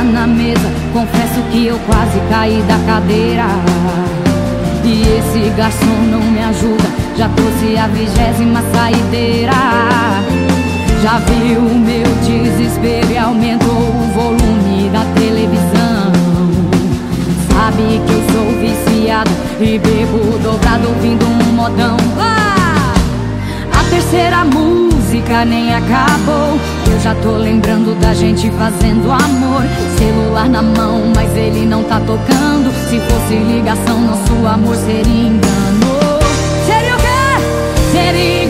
na mesa, confesso que eu quase caí da cadeira. E esse garçom não me ajuda, já trouxe a 20ª saideira. Já viu o meu desespero e aumentou o volume da televisão. Sabe que eu sou viciado e bebo dobrado ouvindo um modão. A terceira música nem acabou, eu já tô lembrando da gente fazendo amor. Celular na mão, mas ele não tá tocando. Se fosse ligação, nosso amor seria engano. Seria o quê? Seria